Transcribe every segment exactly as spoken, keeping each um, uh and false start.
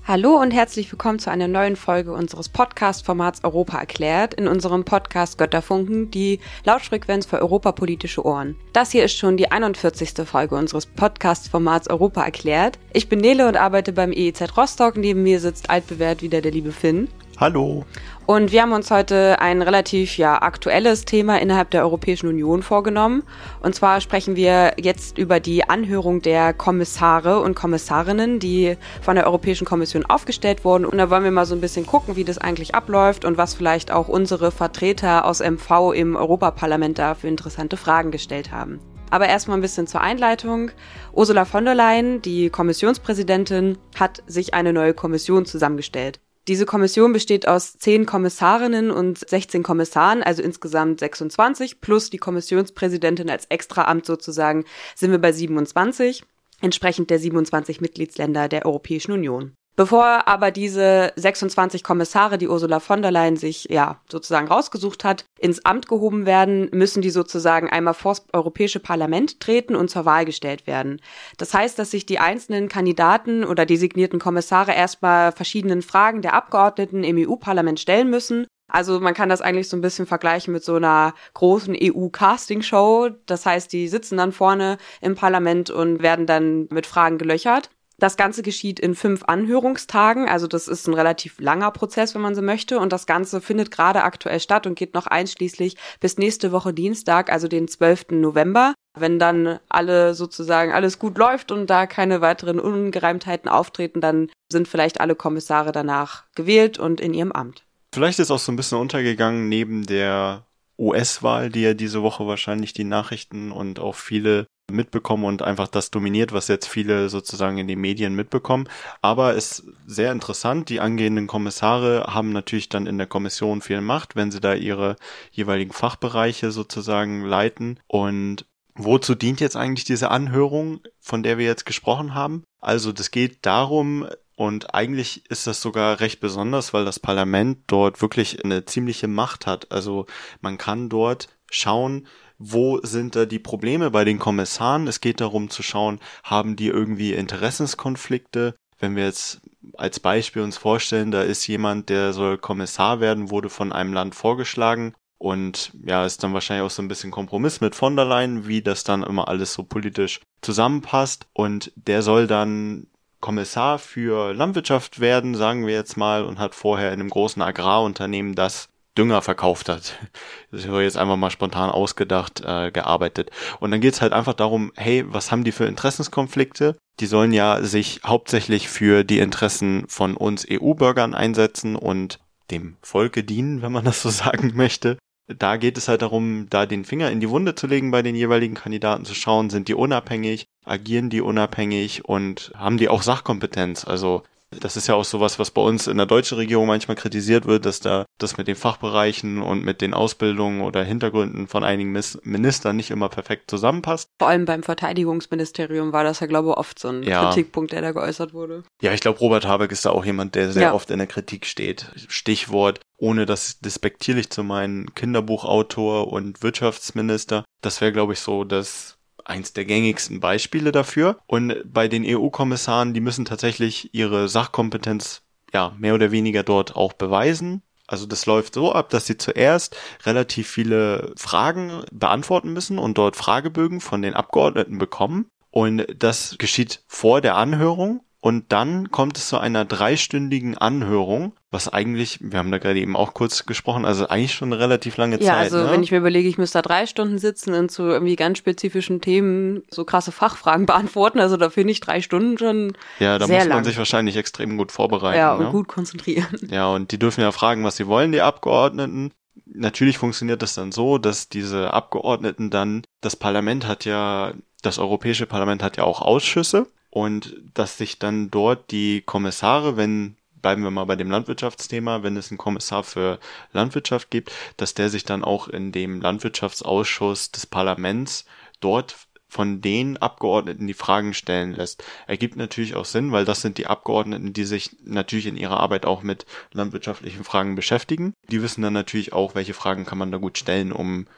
Hallo und herzlich willkommen zu einer neuen Folge unseres Podcast-Formats Europa erklärt in unserem Podcast Götterfunken, die Lautfrequenz für europapolitische Ohren. Das hier ist schon die einundvierzigste Folge unseres Podcast-Formats Europa erklärt. Ich bin Nele und arbeite beim E E Z Rostock. Neben mir sitzt altbewährt wieder der liebe Finn. Hallo. Und wir haben uns heute ein relativ ja aktuelles Thema innerhalb der Europäischen Union vorgenommen. Und zwar sprechen wir jetzt über die Anhörung der Kommissare und Kommissarinnen, die von der Europäischen Kommission aufgestellt wurden. Und da wollen wir mal so ein bisschen gucken, wie das eigentlich abläuft und was vielleicht auch unsere Vertreter aus M V im Europaparlament da für interessante Fragen gestellt haben. Aber erstmal ein bisschen zur Einleitung. Ursula von der Leyen, die Kommissionspräsidentin, hat sich eine neue Kommission zusammengestellt. Diese Kommission besteht aus zehn Kommissarinnen und sechzehn Kommissaren, also insgesamt sechsundzwanzig, plus die Kommissionspräsidentin als Extraamt sozusagen, sind wir bei siebenundzwanzig, entsprechend der siebenundzwanzig Mitgliedsländer der Europäischen Union. Bevor aber diese sechsundzwanzig Kommissare, die Ursula von der Leyen sich ja sozusagen rausgesucht hat, ins Amt gehoben werden, müssen die sozusagen einmal vors Europäische Parlament treten und zur Wahl gestellt werden. Das heißt, dass sich die einzelnen Kandidaten oder designierten Kommissare erstmal verschiedenen Fragen der Abgeordneten im E U-Parlament stellen müssen. Also man kann das eigentlich so ein bisschen vergleichen mit so einer großen E U-Casting-Show. Das heißt, die sitzen dann vorne im Parlament und werden dann mit Fragen gelöchert. Das Ganze geschieht in fünf Anhörungstagen, also das ist ein relativ langer Prozess, wenn man so möchte, und das Ganze findet gerade aktuell statt und geht noch einschließlich bis nächste Woche Dienstag, also den zwölften November. Wenn dann alle sozusagen alles gut läuft und da keine weiteren Ungereimtheiten auftreten, dann sind vielleicht alle Kommissare danach gewählt und in ihrem Amt. Vielleicht ist auch so ein bisschen untergegangen neben der U S-Wahl, die ja diese Woche wahrscheinlich die Nachrichten und auch viele mitbekommen und einfach das dominiert, was jetzt viele sozusagen in den Medien mitbekommen. Aber es ist sehr interessant, die angehenden Kommissare haben natürlich dann in der Kommission viel Macht, wenn sie da ihre jeweiligen Fachbereiche sozusagen leiten. Und wozu dient jetzt eigentlich diese Anhörung, von der wir jetzt gesprochen haben? Also das geht darum, und eigentlich ist das sogar recht besonders, weil das Parlament dort wirklich eine ziemliche Macht hat. Also man kann dort schauen, wo sind da die Probleme bei den Kommissaren? Es geht darum zu schauen, haben die irgendwie Interessenskonflikte? Wenn wir jetzt als Beispiel uns vorstellen, da ist jemand, der soll Kommissar werden, wurde von einem Land vorgeschlagen und ja, ist dann wahrscheinlich auch so ein bisschen Kompromiss mit von der Leyen, wie das dann immer alles so politisch zusammenpasst, und der soll dann Kommissar für Landwirtschaft werden, sagen wir jetzt mal, und hat vorher in einem großen Agrarunternehmen, das Dünger verkauft hat. Das ist jetzt einfach mal spontan ausgedacht, äh, gearbeitet. Und dann geht's halt einfach darum, hey, was haben die für Interessenskonflikte? Die sollen ja sich hauptsächlich für die Interessen von uns E U-Bürgern einsetzen und dem Volke dienen, wenn man das so sagen möchte. Da geht es halt darum, da den Finger in die Wunde zu legen bei den jeweiligen Kandidaten, zu schauen, sind die unabhängig, agieren die unabhängig und haben die auch Sachkompetenz? Also das ist ja auch sowas, was bei uns in der deutschen Regierung manchmal kritisiert wird, dass da das mit den Fachbereichen und mit den Ausbildungen oder Hintergründen von einigen Ministern nicht immer perfekt zusammenpasst. Vor allem beim Verteidigungsministerium war das ja, glaube ich, oft so ein ja. Kritikpunkt, der da geäußert wurde. Ja, ich glaube, Robert Habeck ist da auch jemand, der sehr ja. oft in der Kritik steht. Stichwort, ohne das despektierlich zu meinen, Kinderbuchautor und Wirtschaftsminister. Das wäre, glaube ich, so das eins der gängigsten Beispiele dafür. Und bei den E U-Kommissaren, die müssen tatsächlich ihre Sachkompetenz ja mehr oder weniger dort auch beweisen. Also das läuft so ab, dass sie zuerst relativ viele Fragen beantworten müssen und dort Fragebögen von den Abgeordneten bekommen. Und das geschieht vor der Anhörung. Und dann kommt es zu einer dreistündigen Anhörung, was eigentlich, wir haben da gerade eben auch kurz gesprochen, also eigentlich schon eine relativ lange ja, Zeit. Ja, also ne? wenn ich mir überlege, ich müsste da drei Stunden sitzen und zu irgendwie ganz spezifischen Themen so krasse Fachfragen beantworten, also da finde ich drei Stunden schon Ja, da sehr muss man lang. sich wahrscheinlich extrem gut vorbereiten. Ja, und ne? gut konzentrieren. Ja, und die dürfen ja fragen, was sie wollen, die Abgeordneten. Natürlich funktioniert das dann so, dass diese Abgeordneten dann, das Parlament hat ja, das Europäische Parlament hat ja auch Ausschüsse. Und dass sich dann dort die Kommissare, wenn, bleiben wir mal bei dem Landwirtschaftsthema, wenn es einen Kommissar für Landwirtschaft gibt, dass der sich dann auch in dem Landwirtschaftsausschuss des Parlaments dort von den Abgeordneten die Fragen stellen lässt. Ergibt natürlich auch Sinn, weil das sind die Abgeordneten, die sich natürlich in ihrer Arbeit auch mit landwirtschaftlichen Fragen beschäftigen. Die wissen dann natürlich auch, welche Fragen kann man da gut stellen, um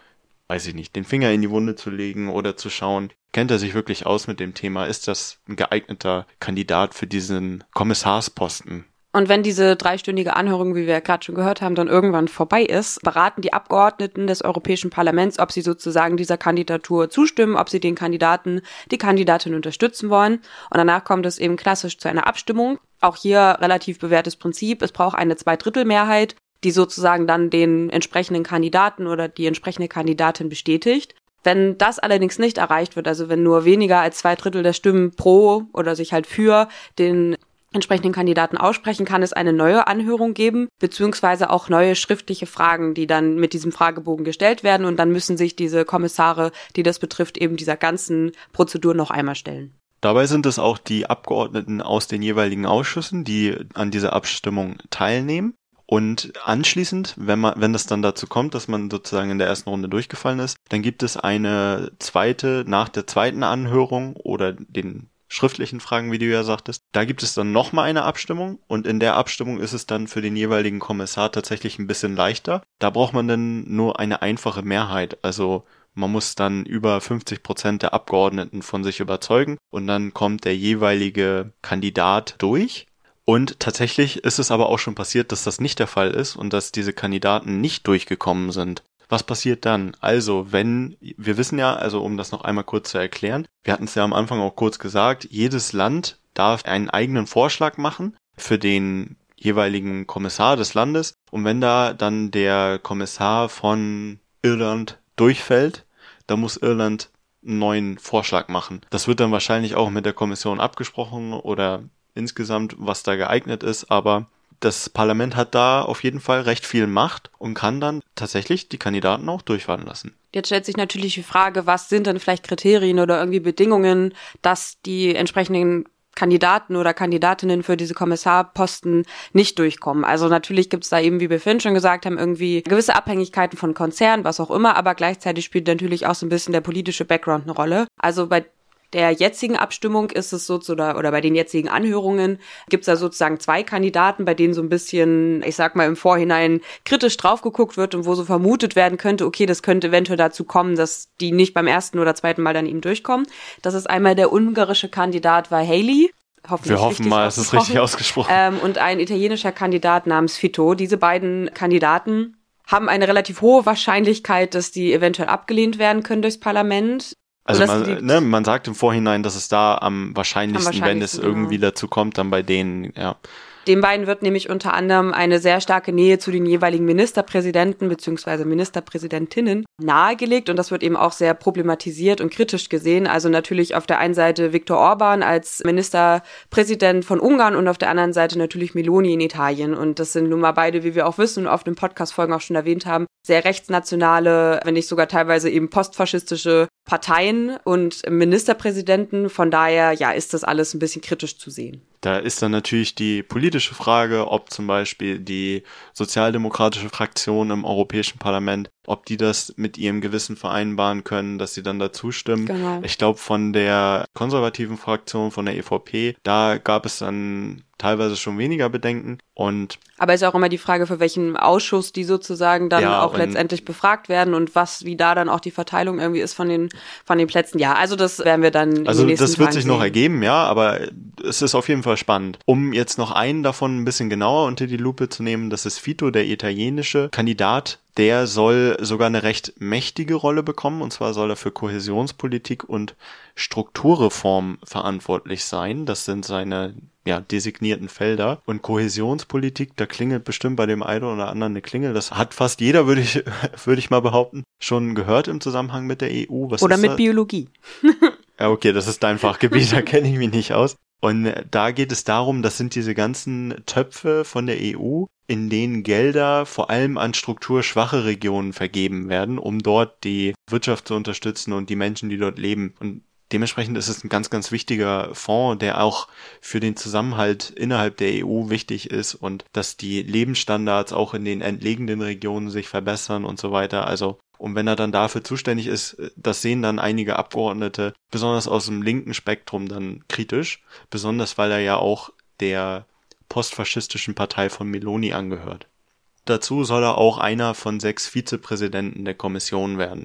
weiß ich nicht, den Finger in die Wunde zu legen oder zu schauen, kennt er sich wirklich aus mit dem Thema? Ist das ein geeigneter Kandidat für diesen Kommissarsposten? Und wenn diese dreistündige Anhörung, wie wir ja gerade schon gehört haben, dann irgendwann vorbei ist, beraten die Abgeordneten des Europäischen Parlaments, ob sie sozusagen dieser Kandidatur zustimmen, ob sie den Kandidaten, die Kandidatin unterstützen wollen. Und danach kommt es eben klassisch zu einer Abstimmung. Auch hier relativ bewährtes Prinzip. Es braucht eine Zweidrittelmehrheit, die sozusagen dann den entsprechenden Kandidaten oder die entsprechende Kandidatin bestätigt. Wenn das allerdings nicht erreicht wird, also wenn nur weniger als zwei Drittel der Stimmen pro oder sich halt für den entsprechenden Kandidaten aussprechen, kann es eine neue Anhörung geben, beziehungsweise auch neue schriftliche Fragen, die dann mit diesem Fragebogen gestellt werden, und dann müssen sich diese Kommissare, die das betrifft, eben dieser ganzen Prozedur noch einmal stellen. Dabei sind es auch die Abgeordneten aus den jeweiligen Ausschüssen, die an dieser Abstimmung teilnehmen. Und anschließend, wenn man, wenn das dann dazu kommt, dass man sozusagen in der ersten Runde durchgefallen ist, dann gibt es eine zweite, nach der zweiten Anhörung oder den schriftlichen Fragen, wie du ja sagtest, da gibt es dann nochmal eine Abstimmung, und in der Abstimmung ist es dann für den jeweiligen Kommissar tatsächlich ein bisschen leichter. Da braucht man dann nur eine einfache Mehrheit, also man muss dann über fünfzig Prozent der Abgeordneten von sich überzeugen, und dann kommt der jeweilige Kandidat durch. Und tatsächlich ist es aber auch schon passiert, dass das nicht der Fall ist und dass diese Kandidaten nicht durchgekommen sind. Was passiert dann? Also, wenn, wir wissen ja, also um das noch einmal kurz zu erklären, wir hatten es ja am Anfang auch kurz gesagt, jedes Land darf einen eigenen Vorschlag machen für den jeweiligen Kommissar des Landes, und wenn da dann der Kommissar von Irland durchfällt, dann muss Irland einen neuen Vorschlag machen. Das wird dann wahrscheinlich auch mit der Kommission abgesprochen oder insgesamt, was da geeignet ist, aber das Parlament hat da auf jeden Fall recht viel Macht und kann dann tatsächlich die Kandidaten auch durchfahren lassen. Jetzt stellt sich natürlich die Frage, was sind denn vielleicht Kriterien oder irgendwie Bedingungen, dass die entsprechenden Kandidaten oder Kandidatinnen für diese Kommissarposten nicht durchkommen. Also natürlich gibt es da eben, wie wir vorhin schon gesagt haben, irgendwie gewisse Abhängigkeiten von Konzernen, was auch immer, aber gleichzeitig spielt natürlich auch so ein bisschen der politische Background eine Rolle. Also bei der jetzigen Abstimmung ist es so, oder, oder bei den jetzigen Anhörungen gibt es da sozusagen zwei Kandidaten, bei denen so ein bisschen, ich sag mal, im Vorhinein kritisch drauf geguckt wird und wo so vermutet werden könnte, okay, das könnte eventuell dazu kommen, dass die nicht beim ersten oder zweiten Mal dann eben durchkommen. Das ist einmal der ungarische Kandidat Várhelyi. Wir hoffen mal, es ist richtig ausgesprochen. Ähm, und ein italienischer Kandidat namens Fitto. Diese beiden Kandidaten haben eine relativ hohe Wahrscheinlichkeit, dass die eventuell abgelehnt werden können durchs Parlament. Also man, ne, man sagt im Vorhinein, dass es da am wahrscheinlichsten, am wahrscheinlichsten wenn es genau. irgendwie dazu kommt, dann bei denen, ja. Den beiden wird nämlich unter anderem eine sehr starke Nähe zu den jeweiligen Ministerpräsidenten bzw. Ministerpräsidentinnen nahegelegt, und das wird eben auch sehr problematisiert und kritisch gesehen. Also natürlich auf der einen Seite Viktor Orban als Ministerpräsident von Ungarn und auf der anderen Seite natürlich Meloni in Italien. Und das sind nun mal beide, wie wir auch wissen und auf den Podcast-Folgen auch schon erwähnt haben, sehr rechtsnationale, wenn nicht sogar teilweise eben postfaschistische Parteien und Ministerpräsidenten. Von daher, ja, ist das alles ein bisschen kritisch zu sehen. Da ist dann natürlich die politische Frage, ob zum Beispiel die sozialdemokratische Fraktion im Europäischen Parlament, ob die das mit ihrem Gewissen vereinbaren können, dass sie dann dazu stimmen. Genau. Ich glaube, von der konservativen Fraktion, von der E V P, da gab es dann teilweise schon weniger Bedenken. Und aber ist auch immer die Frage, für welchen Ausschuss die sozusagen dann ja, auch letztendlich befragt werden und was, wie da dann auch die Verteilung irgendwie ist von den von den Plätzen. Ja, also das werden wir dann in also den nächsten das wird Tagen sich sehen. noch ergeben, ja, aber es ist auf jeden Fall spannend. Um jetzt noch einen davon ein bisschen genauer unter die Lupe zu nehmen, das ist Fitto, der italienische Kandidat. Der soll sogar eine recht mächtige Rolle bekommen, und zwar soll er für Kohäsionspolitik und Strukturreform verantwortlich sein. Das sind seine ja designierten Felder. Und Kohäsionspolitik, da klingelt bestimmt bei dem einen oder anderen eine Klingel. Das hat fast jeder, würde ich würde ich mal behaupten, schon gehört im Zusammenhang mit der E U. Was oder ist mit das? Biologie. Ja, okay, das ist dein Fachgebiet, da kenne ich mich nicht aus. Und da geht es darum, das sind diese ganzen Töpfe von der E U, in denen Gelder vor allem an strukturschwache Regionen vergeben werden, um dort die Wirtschaft zu unterstützen und die Menschen, die dort leben. Und dementsprechend ist es ein ganz, ganz wichtiger Fonds, der auch für den Zusammenhalt innerhalb der E U wichtig ist und dass die Lebensstandards auch in den entlegenen Regionen sich verbessern und so weiter. Also, und wenn er dann dafür zuständig ist, das sehen dann einige Abgeordnete, besonders aus dem linken Spektrum, dann kritisch. Besonders, weil er ja auch der postfaschistischen Partei von Meloni angehört. Dazu soll er auch einer von sechs Vizepräsidenten der Kommission werden.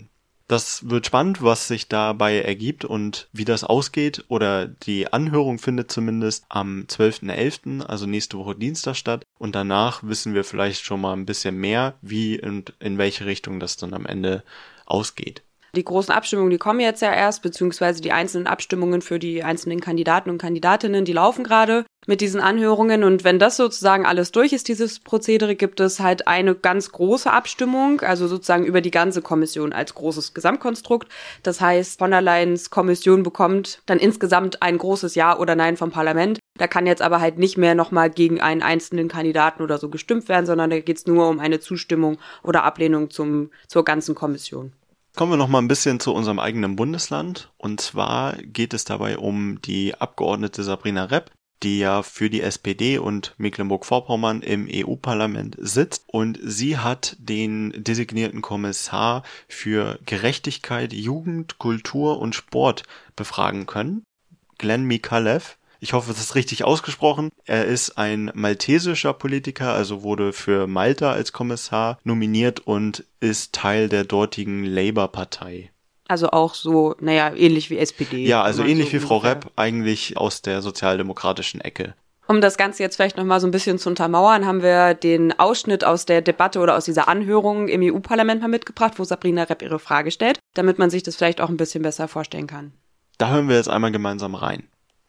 Das wird spannend, was sich dabei ergibt und wie das ausgeht. Oder die Anhörung findet zumindest am zwölften elften, also nächste Woche Dienstag statt. Und danach wissen wir vielleicht schon mal ein bisschen mehr, wie und in welche Richtung das dann am Ende ausgeht. Die großen Abstimmungen, die kommen jetzt ja erst, beziehungsweise die einzelnen Abstimmungen für die einzelnen Kandidaten und Kandidatinnen, die laufen gerade mit diesen Anhörungen. Und wenn das sozusagen alles durch ist, dieses Prozedere, gibt es halt eine ganz große Abstimmung, also sozusagen über die ganze Kommission als großes Gesamtkonstrukt. Das heißt, von der Leyens Kommission bekommt dann insgesamt ein großes Ja oder Nein vom Parlament. Da kann jetzt aber halt nicht mehr nochmal gegen einen einzelnen Kandidaten oder so gestimmt werden, sondern da geht es nur um eine Zustimmung oder Ablehnung zum, zur ganzen Kommission. Kommen wir noch mal ein bisschen zu unserem eigenen Bundesland. Und zwar geht es dabei um die Abgeordnete Sabrina Repp, die ja für die S P D und Mecklenburg-Vorpommern im E U-Parlament sitzt. Und sie hat den designierten Kommissar für Gerechtigkeit, Jugend, Kultur und Sport befragen können, Glenn Micallef. Ich hoffe, das ist richtig ausgesprochen. Er ist ein maltesischer Politiker, also wurde für Malta als Kommissar nominiert und ist Teil der dortigen Labour-Partei. Also auch so, naja, ähnlich wie S P D. Ja, also ähnlich so wie Frau ungefähr. Repp, eigentlich aus der sozialdemokratischen Ecke. Um das Ganze jetzt vielleicht nochmal so ein bisschen zu untermauern, haben wir den Ausschnitt aus der Debatte oder aus dieser Anhörung im E U-Parlament mal mitgebracht, wo Sabrina Repp ihre Frage stellt, damit man sich das vielleicht auch ein bisschen besser vorstellen kann. Da hören wir jetzt einmal gemeinsam rein.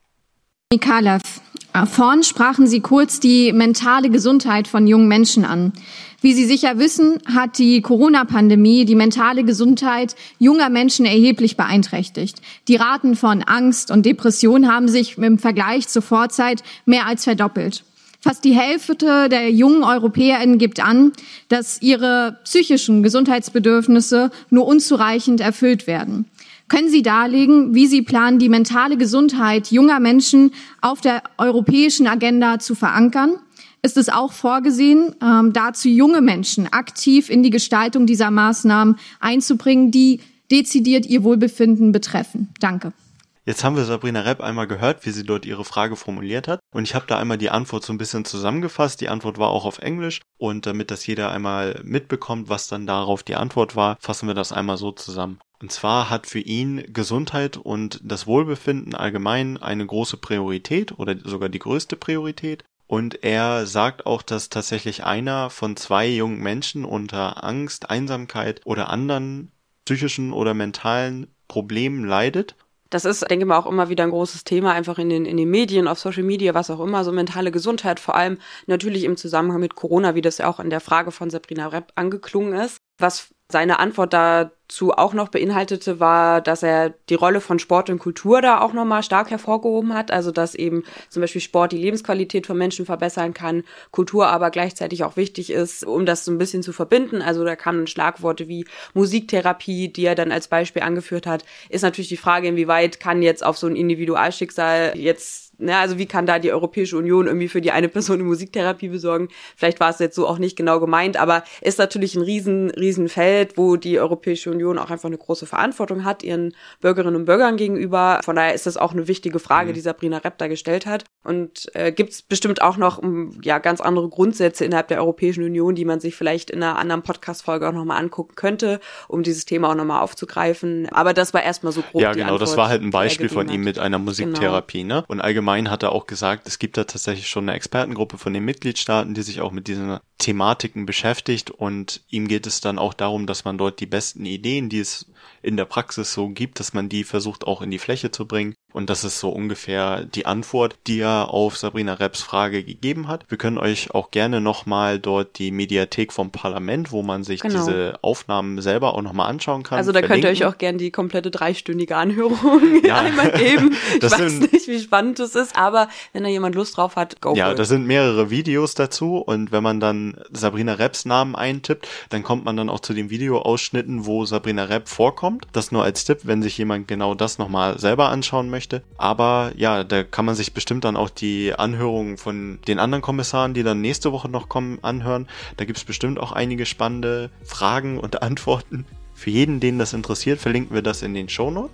Micallef, vorhin sprachen Sie kurz die mentale Gesundheit von jungen Menschen an. Wie Sie sicher wissen, hat die Corona-Pandemie die mentale Gesundheit junger Menschen erheblich beeinträchtigt. Die Raten von Angst und Depression haben sich im Vergleich zur Vorzeit mehr als verdoppelt. Fast die Hälfte der jungen EuropäerInnen gibt an, dass ihre psychischen Gesundheitsbedürfnisse nur unzureichend erfüllt werden. Können Sie darlegen, wie Sie planen, die mentale Gesundheit junger Menschen auf der europäischen Agenda zu verankern? Ist es auch vorgesehen, ähm, dazu junge Menschen aktiv in die Gestaltung dieser Maßnahmen einzubringen, die dezidiert ihr Wohlbefinden betreffen? Danke. Jetzt haben wir Sabrina Repp einmal gehört, wie sie dort ihre Frage formuliert hat. Und ich habe da einmal die Antwort so ein bisschen zusammengefasst. Die Antwort war auch auf Englisch. Und damit das jeder einmal mitbekommt, was dann darauf die Antwort war, fassen wir das einmal so zusammen. Und zwar hat für ihn Gesundheit und das Wohlbefinden allgemein eine große Priorität oder sogar die größte Priorität. Und er sagt auch, dass tatsächlich einer von zwei jungen Menschen unter Angst, Einsamkeit oder anderen psychischen oder mentalen Problemen leidet. Das ist, denke ich mal, auch immer wieder ein großes Thema, einfach in den, in den Medien, auf Social Media, was auch immer, so mentale Gesundheit, vor allem natürlich im Zusammenhang mit Corona, wie das ja auch in der Frage von Sabrina Repp angeklungen ist. Was seine Antwort dazu auch noch beinhaltete, war, dass er die Rolle von Sport und Kultur da auch nochmal stark hervorgehoben hat. Also, dass eben zum Beispiel Sport die Lebensqualität von Menschen verbessern kann, Kultur aber gleichzeitig auch wichtig ist, um das so ein bisschen zu verbinden. Also, da kamen Schlagworte wie Musiktherapie, die er dann als Beispiel angeführt hat. Ist natürlich die Frage, inwieweit kann jetzt auf so ein Individualschicksal jetzt Ne, also wie kann da die Europäische Union irgendwie für die eine Person eine Musiktherapie besorgen? Vielleicht war es jetzt so auch nicht genau gemeint, aber ist natürlich ein riesen, riesen Feld, wo die Europäische Union auch einfach eine große Verantwortung hat, ihren Bürgerinnen und Bürgern gegenüber. Von daher ist das auch eine wichtige Frage, mhm. die Sabrina Repp da gestellt hat. Und äh, gibt es bestimmt auch noch ja ganz andere Grundsätze innerhalb der Europäischen Union, die man sich vielleicht in einer anderen Podcast-Folge auch nochmal angucken könnte, um dieses Thema auch nochmal aufzugreifen. Aber das war erstmal so grob Ja, die genau, Antwort, das war halt ein Beispiel von hat. ihm mit einer Musiktherapie, genau. ne? Und allgemein hat er auch gesagt, es gibt da tatsächlich schon eine Expertengruppe von den Mitgliedstaaten, die sich auch mit diesen Thematiken beschäftigt und ihm geht es dann auch darum, dass man dort die besten Ideen, die es in der Praxis so gibt, dass man die versucht auch in die Fläche zu bringen. Und das ist so ungefähr die Antwort, die er auf Sabrina Repps Frage gegeben hat. Wir können euch auch gerne nochmal dort die Mediathek vom Parlament, wo man sich genau. diese Aufnahmen selber auch nochmal anschauen kann. Also da verlinken. Könnt ihr euch auch gerne die komplette dreistündige Anhörung ja. einmal geben. Ich das weiß sind, nicht, wie spannend es ist, aber wenn da jemand Lust drauf hat, go Ja, for it. da sind mehrere Videos dazu und wenn man dann Sabrina Repps Namen eintippt, dann kommt man dann auch zu den Videoausschnitten, wo Sabrina Repp vorkommt. Das nur als Tipp, wenn sich jemand genau das nochmal selber anschauen möchte. Aber ja, da kann man sich bestimmt dann auch die Anhörungen von den anderen Kommissaren, die dann nächste Woche noch kommen, anhören. Da gibt es bestimmt auch einige spannende Fragen und Antworten. Für jeden, den das interessiert, verlinken wir das in den Shownotes.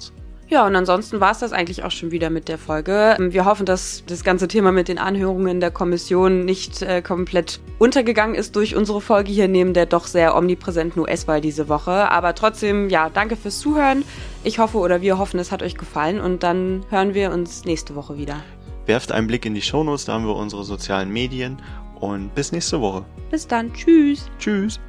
Ja, und ansonsten war es das eigentlich auch schon wieder mit der Folge. Wir hoffen, dass das ganze Thema mit den Anhörungen der Kommission nicht äh, komplett untergegangen ist durch unsere Folge hier neben der doch sehr omnipräsenten U S-Wahl diese Woche. Aber trotzdem, ja, danke fürs Zuhören. Ich hoffe oder wir hoffen, es hat euch gefallen und dann hören wir uns nächste Woche wieder. Werft einen Blick in die Shownotes, da haben wir unsere sozialen Medien und bis nächste Woche. Bis dann. Tschüss. Tschüss.